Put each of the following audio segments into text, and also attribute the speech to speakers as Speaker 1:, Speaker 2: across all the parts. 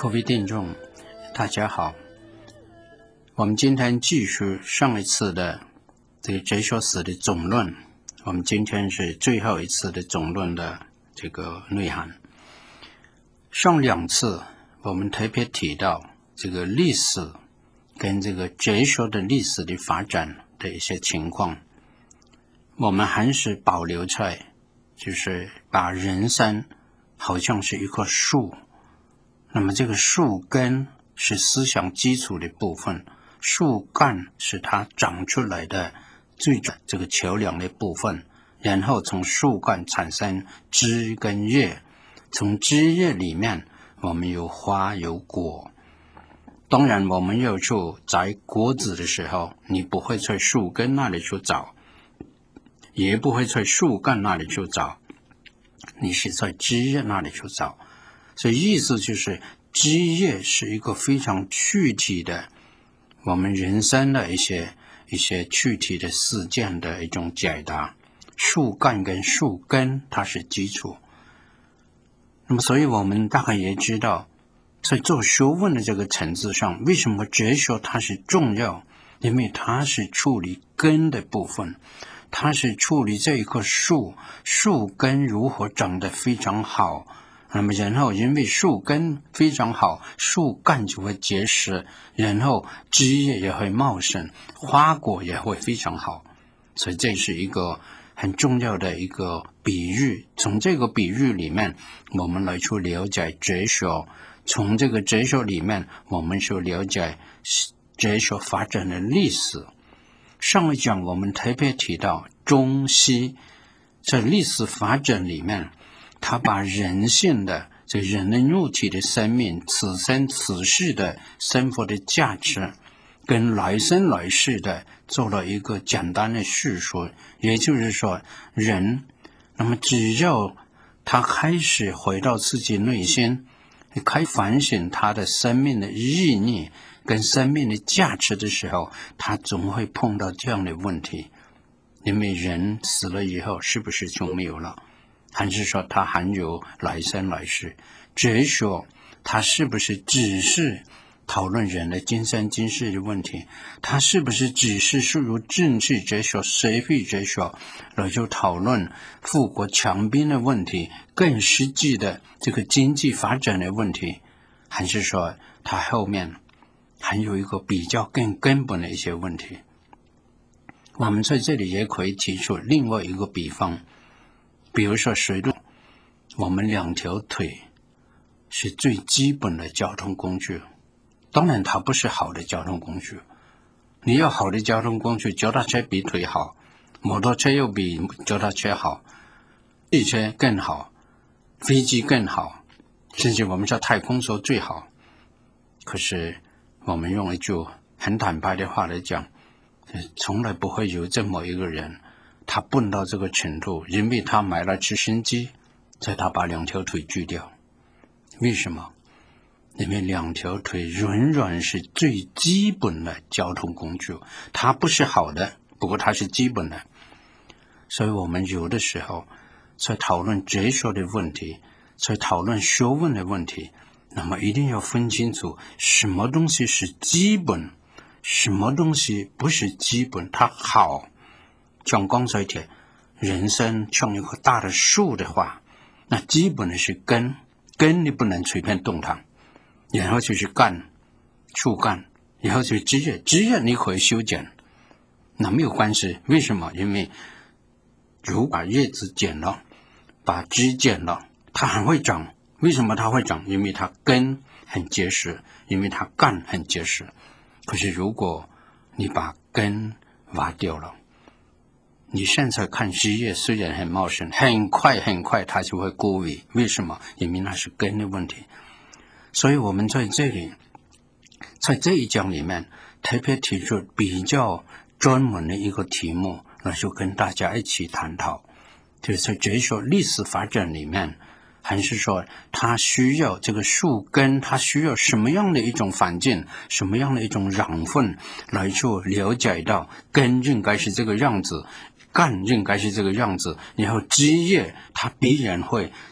Speaker 1: 各位听众，大家好。我们今天继续上一次的这个哲学史的总论，我们今天是最后一次的总论的这个内涵。上两次我们特别提到这个历史跟这个哲学的历史的发展的一些情况，我们还是保留在就是把人生好像是一棵树，那么这个树根是思想基础的部分，树干是它长出来的最这个桥梁的部分，然后从树干产生枝跟叶，从枝叶里面我们有花有果。当然我们要去摘果子的时候，你不会在树根那里去找，也不会在树干那里去找，你是在枝叶那里去找。所以意思就是枝叶是一个非常具体的我们人生的一些具体的事件的一种解答，树干跟树根它是基础。那么所以我们大概也知道，在做学问的这个层次上，为什么哲学它是重要，因为它是处理根的部分，它是处理这一棵树根如何长得非常好，那么然后因为树根非常好，树干就会结实，然后枝叶也会茂盛，花果也会非常好。所以这是一个很重要的一个比喻，从这个比喻里面我们来去了解哲学，从这个哲学里面我们去了解哲学发展的历史。上一讲我们特别提到中西在历史发展里面，他把人性的这人类肉体的生命，此生此世的生活的价值跟来生来世的做了一个简单的叙述。也就是说，人那么只要他开始回到自己内心，开始反省他的生命的意义跟生命的价值的时候，他总会碰到这样的问题。因为人死了以后是不是就没有了，还是说他还有来生来世？哲学它是不是只是讨论人的今生今世的问题？它是不是只是属于政治哲学、社会哲学来就讨论富国强兵的问题，更实际的这个经济发展的问题？还是说它后面还有一个比较更根本的一些问题？我们在这里也可以提出另外一个比方，比如说水路，我们两条腿是最基本的交通工具，当然它不是好的交通工具。你要好的交通工具，脚踏车比腿好，摩托车又比脚踏车好，汽车更好，飞机更好，甚至我们说太空梭最好。可是我们用一句很坦白的话来讲，从来不会有这么一个人他笨到这个程度，因为他买了直升机，所以他把两条腿锯掉。为什么？因为两条腿仍然是最基本的交通工具，它不是好的，不过它是基本的。所以我们有的时候在讨论哲学的问题，在讨论学问的问题，那么一定要分清楚什么东西是基本，什么东西不是基本。它好，像刚才提人生像一棵大的树的话，那基本的是根你不能随便动它，然后就是干，树干，然后就是枝叶你可以修剪，那没有关系。为什么？因为如果把叶子剪了，把枝剪了，它还会长。为什么它会长？因为它根很结实，因为它干很结实。可是如果你把根挖掉了，你现在看枝叶虽然很茂盛，很快它就会枯萎。为什么？因为那是根的问题。所以我们在这里，在这一讲里面特别提出比较专门的一个题目，那就跟大家一起探讨，就是在哲学历史发展里面，还是说它需要这个树根，它需要什么样的一种环境，什么样的一种养分来去了解到根应该是这个样子，干应该是这个样子，然后枝叶它必然会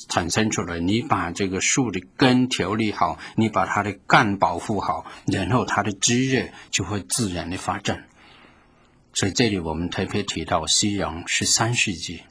Speaker 1: 产生出来，你把这个树的根调理好，你把它的干保护好，然后它的枝叶就会自然的发展。所以这里我们特别提到西洋13世纪，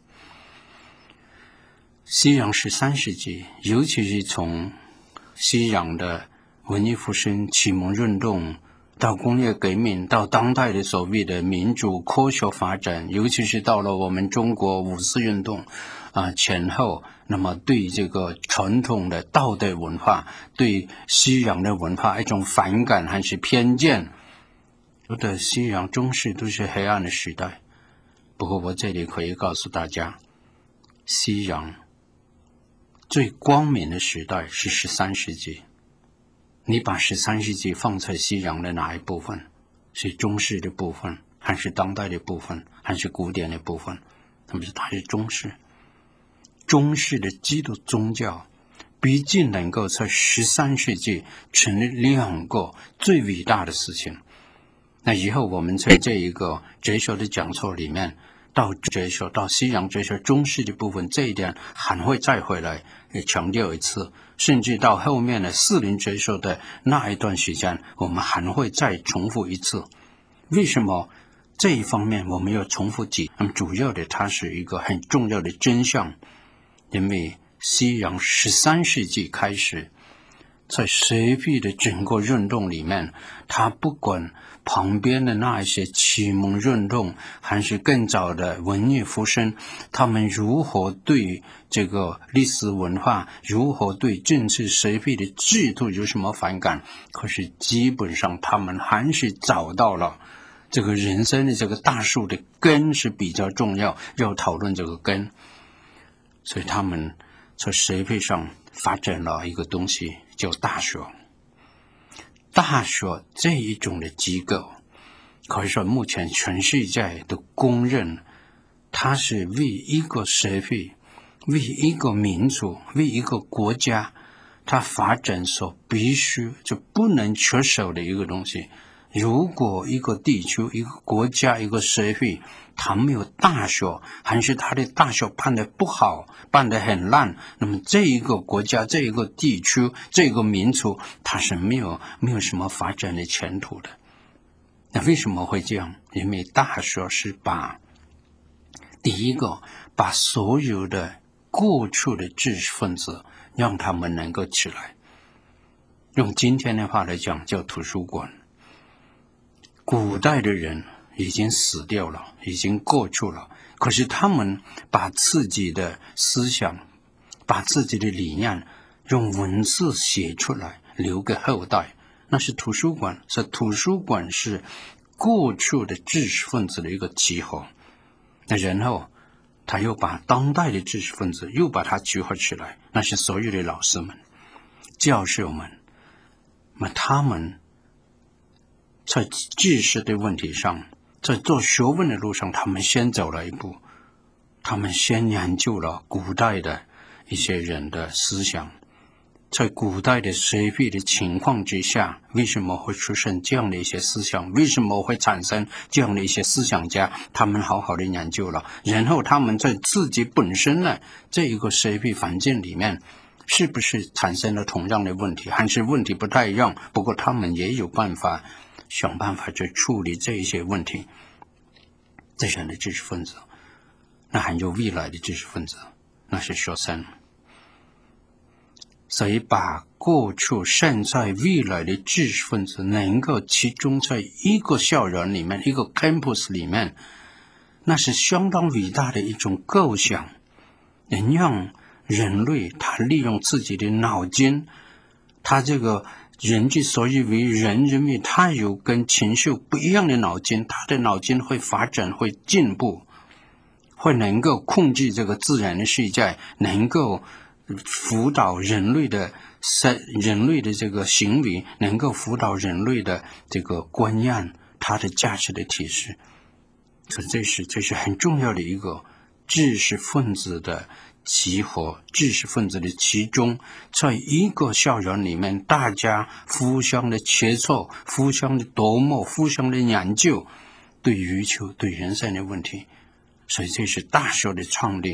Speaker 1: 西洋13世纪，尤其是从西洋的文艺复兴、启蒙运动到工业革命，到当代的所谓的民主科学发展，尤其是到了我们中国五四运动前后，那么对这个传统的道德文化，对西洋的文化一种反感还是偏见，觉得西洋中世都是黑暗的时代。不过我这里可以告诉大家，西洋最光明的时代是13世纪。你把13世纪放在西洋的哪一部分？是中世的部分，还是当代的部分，还是古典的部分？它是中世。中世的基督宗教毕竟能够在13世纪成立2个最伟大的事情。那以后我们在这一个哲学的讲座里面，到哲学，到西洋哲学中世的部分，这一点还会再回来强调一次，甚至到后面的4龄哲学的那一段时间，我们还会再重复一次。为什么这一方面我们要重复几？主要的它是一个很重要的真相，因为西洋13世纪开始，在社会的整个运动里面，它不管旁边的那一些启蒙运动，还是更早的文艺复兴，他们如何对这个历史文化，如何对政治社会的制度有什么反感，可是基本上他们还是找到了这个人生的这个大树的根是比较重要，要讨论这个根。所以他们在社会上发展了一个东西叫大学。大学这一种的机构，可以说目前全世界都公认，它是为一个社会、为一个民族、为一个国家，它发展所必须就不能缺少的一个东西。如果一个地区、一个国家、一个社会，它没有大学，还是它的大学办得不好，办得很烂，那么这一个国家、这一个地区、这个民族，它是没有什么发展的前途的。那为什么会这样？因为大学是第一个把所有的过去的知识分子让他们能够起来，用今天的话来讲叫图书馆。古代的人已经死掉了，已经过去了，可是他们把自己的思想，把自己的理念用文字写出来，留给后代，那是图书馆。所以图书馆是过去的知识分子的一个集合。那然后他又把当代的知识分子又把它集合起来，那是所有的老师们、教授们，那他们在知识的问题上，在做学问的路上，他们先走了一步，他们先研究了古代的一些人的思想，在古代的社会的情况之下，为什么会出现这样的一些思想，为什么会产生这样的一些思想家，他们好好的研究了，然后他们在自己本身的这一个社会环境里面，是不是产生了同样的问题，还是问题不太一样，不过他们也有办法想办法去处理这一些问题。这样的知识分子，那还有未来的知识分子，那是学生。所以把过去、现在、未来的知识分子能够集中在一个校园里面，一个 campus 里面，那是相当伟大的一种构想，能让人类他利用自己的脑筋，他这个人之所以为人，因为他有跟禽兽不一样的脑筋，他的脑筋会发展，会进步，会能够控制这个自然的世界，能够辅导人类的这个行为，能够辅导人类的这个观念，它的价值的提示。所以这是很重要的一个知识分子的集合，知识分子的集中，在一个校园里面，大家互相的切磋，互相的琢磨，互相的研究对宇宙、对人生的问题。所以这是大学的创立，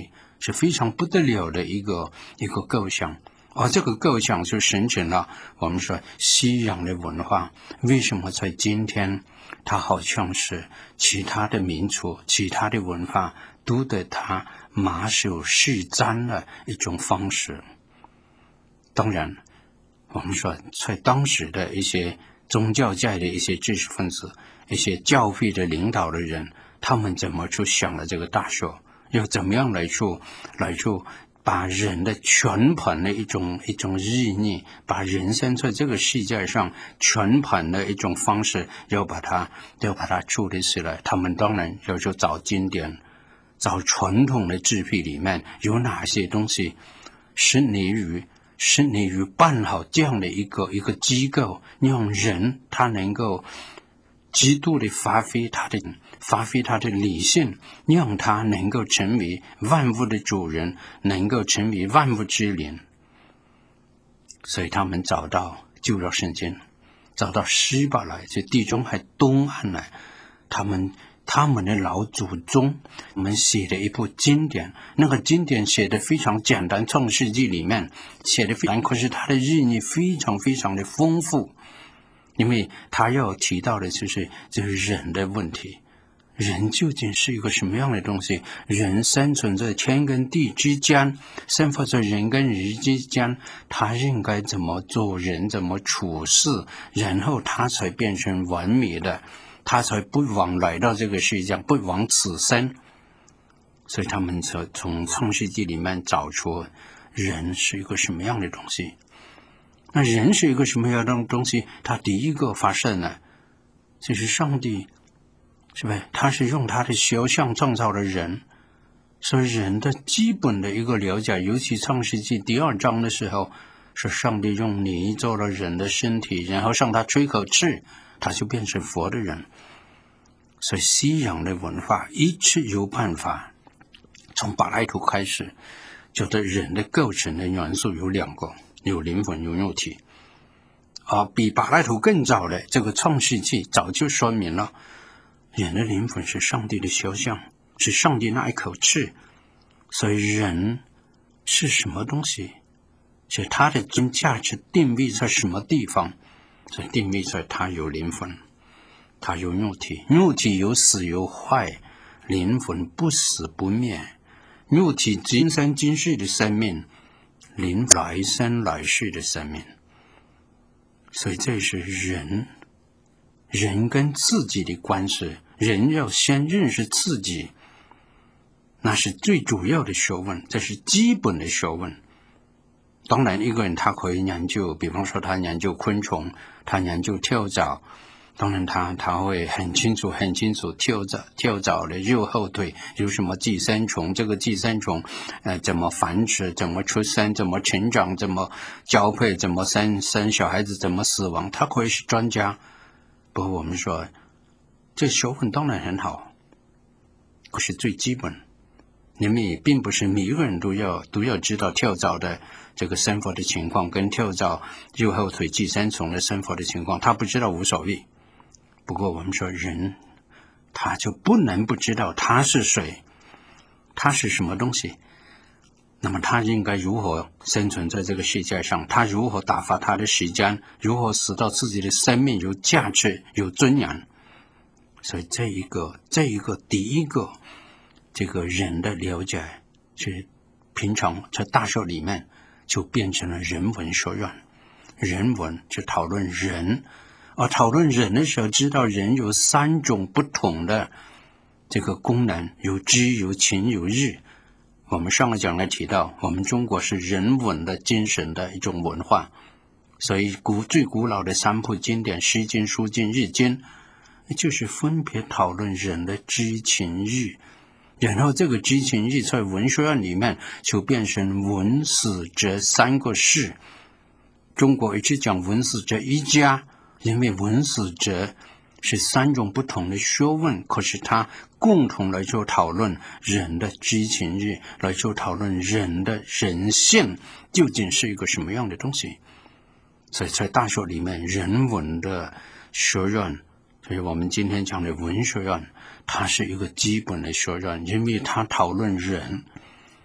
Speaker 1: 是非常不得了的一个构想。而这个构想就形成了我们说西洋的文化为什么在今天它好像是其他的民族其他的文化都对它马首是瞻的一种方式。当然我们说在当时的一些宗教界的一些知识分子一些教会的领导的人，他们怎么去想了这个大说，又怎么样来把人的全盘的一种意义，把人生在这个世界上全盘的一种方式要把它处理起来。他们当然要去找经典，找传统的智慧里面有哪些东西是你于办好这样的一个机构，让人他能够极度的发挥他的理性，让他能够成为万物的主人，能够成为万物之灵。所以他们找到旧约圣经，找到希伯来，就地中海东岸来，他们的老祖宗我们写的一部经典，那个经典写的非常简单，创世纪里面写的非常，可是它的意义非常非常的丰富。因为他要提到的就是人的问题，人究竟是一个什么样的东西，人生存在天跟地之间，生活在人跟人之间，他应该怎么做人，怎么处事，然后他才变成完美的，他才不枉来到这个世界，不枉此生。所以他们从创世纪里面找出人是一个什么样的东西。那人是一个什么样的东西，他第一个发现呢，就是上帝，是吧？他是用他的肖像创造了人，所以人的基本的一个了解，尤其创世纪第2章的时候，是上帝用泥做了人的身体，然后向他吹口气，他就变成佛的人。所以西洋的文化一直有办法，从柏拉图开始，觉得人的构成的元素有2个，有灵魂有肉体。比柏拉图更早的这个创世纪早就说明了，人的灵魂是上帝的肖像，是上帝那一口气。所以人是什么东西，是他的真价值定位在什么地方，所以定位在他有灵魂，他有肉体，肉体有死有坏，灵魂不死不灭。肉体今生今世的生命，灵来生来世的生命。所以这是人跟自己的关系，人要先认识自己，那是最主要的学问，这是基本的学问。当然一个人他可以研究，比方说他研究昆虫，他研究跳蚤，当然他会很清楚跳蚤的右后腿有什么寄生虫，这个寄生虫怎么繁殖，怎么出生，怎么成长，怎么交配，怎么生小孩子，怎么死亡，他可以是专家。不过我们说这学问当然很好，可是最基本，因为并不是每一个人都要知道跳蚤的这个生活的情况，跟跳蚤右后腿寄生虫的生活的情况，他不知道无所谓。不过我们说人，他就不能不知道他是谁，他是什么东西，那么他应该如何生存在这个世界上，他如何打发他的时间，如何使到自己的生命有价值有尊严。所以这一个第一个这个人的了解，是平常在大学里面就变成了人文学院。人文就讨论人，而讨论人的时候，知道人有3种不同的这个功能，有知有情有义。我们上个讲来提到，我们中国是人文的精神的一种文化，所以最古老的3部经典《诗经》《书经》《易经》，就是分别讨论人的知情义。然后这个知情义在文学院里面就变成文史哲3个士。中国一直讲文史哲一家，因为文史哲是3种不同的学问，可是它共同来做讨论人的知情义，来做讨论人的人性究竟是一个什么样的东西。所以在大学里面，人文的学院，所以我们今天讲的文学院，它是一个基本的学院，因为它讨论人。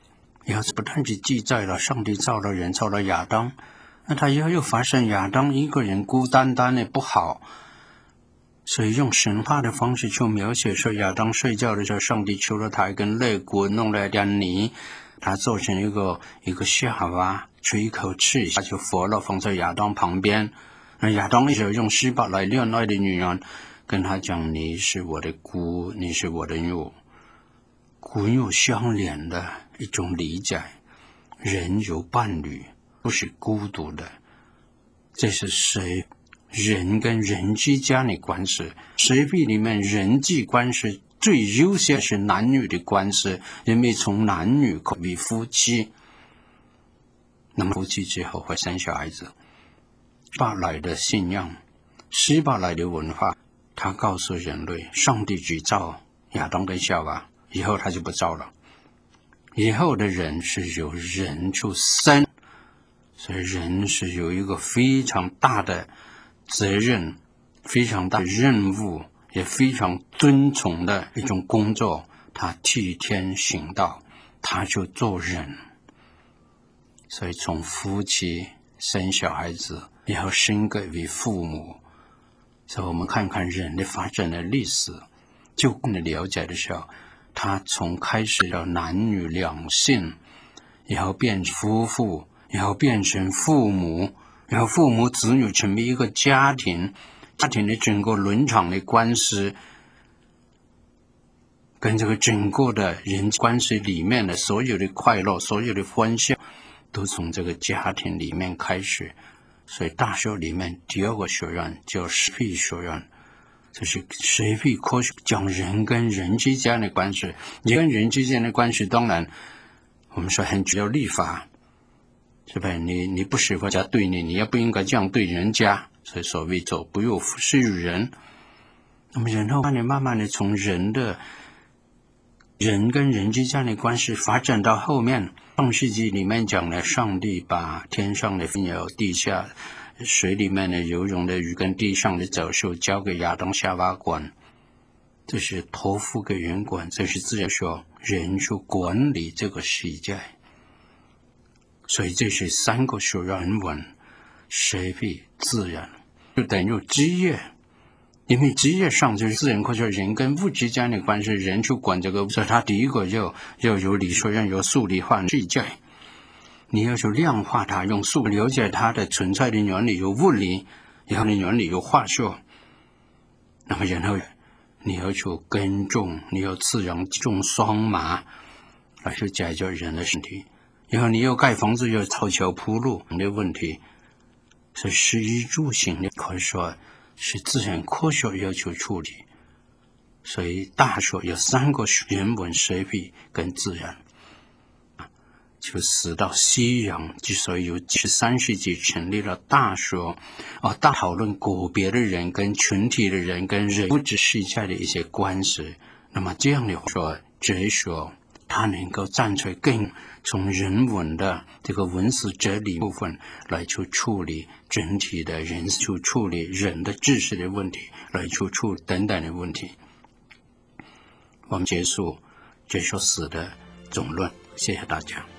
Speaker 1: 以后不但是记载了上帝造了人，造了亚当，那他以后又发现亚当一个人孤单单的不好，所以用神话的方式去描写说，亚当睡觉的时候，上帝抽了他一根肋骨，弄了点泥，他做成一个下巴，吹一口气，他就活了，放在亚当旁边。那亚当那时候用施法来恋爱的女人跟他讲，你是我的孤，你是我的幼，孤幼相连的一种理解，人有伴侣，不是孤独的。这是谁？人跟人之间的关系，社会里面人际关系最优先是男女的关系，因为从男女为夫妻，那么夫妻之后会生小孩子。巴来的信仰，希伯来的文化，他告诉人类，上帝只造亚当跟夏娃，以后他就不造了。以后的人是由人去生，所以人是有一个非常大的责任，非常大的任务，也非常尊崇的一种工作。他替天行道，他就做人。所以从夫妻生小孩子，然后升格为父母。所以我们看看人的发展的历史，就更的了解的时候，他从开始的男女两性，然后变成夫妇，然后变成父母，然后父母子女成为一个家庭，家庭的整个伦常的关系，跟这个整个的人际关系里面的所有的快乐，所有的欢笑，都从这个家庭里面开始。所以大学里面第二个学院叫社会学院，就是社会科学，讲人跟人之间的关系。人跟人之间的关系，当然我们说很主要立法，是吧？你不适合人家对你，你也不应该这样对人家。所以所谓走不又是人。那么然后慢慢的从人跟人之间的关系发展到后面，创世纪里面讲了，上帝把天上的飞鸟、地下水里面的游泳的鱼跟地上的走兽交给亚当夏娃管，这是托付给人管，这是自然说人去管理这个世界。所以这是三个学院文：社会、自然，就等于职业。因为职业上就是自然科学，人跟物之间的关系，人去管这个，所以他第一个要有理学院，有数理化世界，你要去量化它，用数了解它的存在的原理，有物理，然后的原理有化学，那么然后你要去耕种，你要自然种双麻来去解决人的身体，然后你要盖房子，要造桥铺路的问题，所以食衣住行的可以说是自然科学要求处理。所以大学有三个人文、社会跟自然，就使到西洋之所以有13世纪成立了大学，大讨论个别的人跟群体的人跟人物质世界的一些关系。那么这样的说，哲学它能够站出更从人文的这个文史哲理部分来去处理整体的人，去处理人的知识的问题，来去处理等等的问题。我们结束哲学史的总论，谢谢大家。